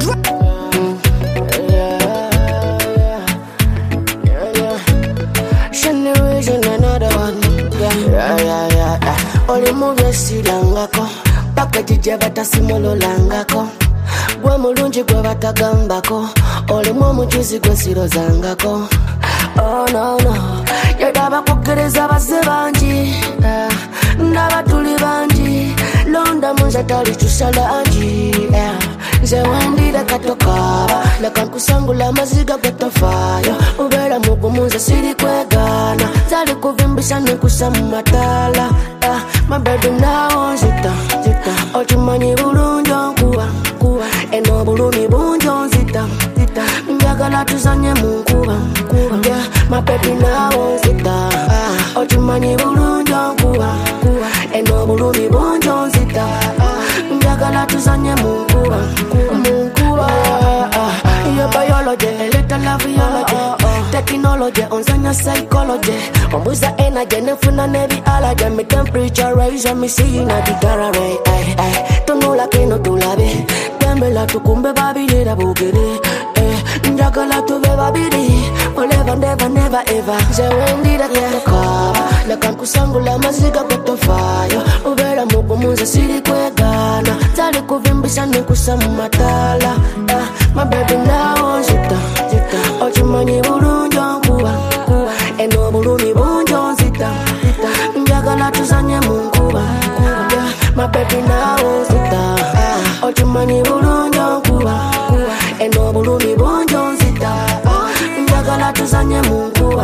Generation another one. Oli muvye silangako paka jije batasimululangako gwe mulungi gwe batagambako oli mumujuzi gwe sirozangako. Oh no no yadaba kugereza baze banji n'abatuli banji londa munja tali tusalanji nze wendira katokaba leka nkusangula amaziga gatofayo ubera mugumunza siri kwegana zali kuvimbisa nikusa mu matala my baby now zita ochimanyi bulungi onkuwa eno bulumi bungi onzita njagala tuzanye mu nkuba my baby now zita ochimanyi bulungi onkuwa eno bulumi bungi onzita njagala tuzanye mu nkuba your biology, a little love biology, technology, onzanya psychology, ombuza energy, nefuna nevi allergy, me temperature rise and me see na the gallery. Tunula kino tulabe, tembela tukumbe babili da bugiri, njagala tuve babili, forever never ever. Zewendi da kaka, leka nkusangula maziga kutofayo, ubera mugumunza siri kwegana, zali kuvimbisa nikusa mu matala. My baby now zita ochimanyi bulungi onkuwa eno bulumi bungi onzita njagala tuzanye mu nkuba. My baby now zita ochimanyi bulungi onkuwa eno bulumi bungi onzita njagala tuzanye mu nkuba.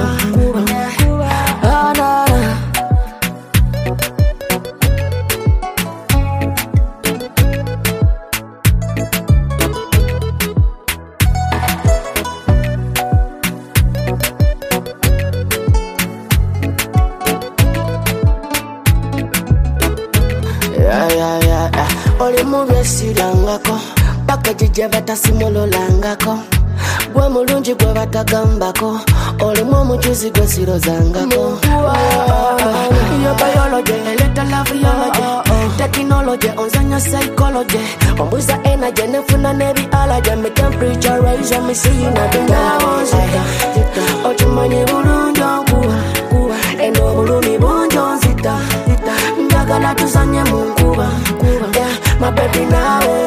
Oli muvye silangako paka jije batasimululangako gwe mulungi gwe batagambako oli mumujuzi gwe sirozangako. Your biology, a little love biology, technology, onzanya psychology, ombuza energy, nefuna nevi allergy, me temperature rise and me see na dunga. Ochimanyi bulungi onkuwa eno bulumi bungi onzita njagala tuzanye mu nkuba. My baby now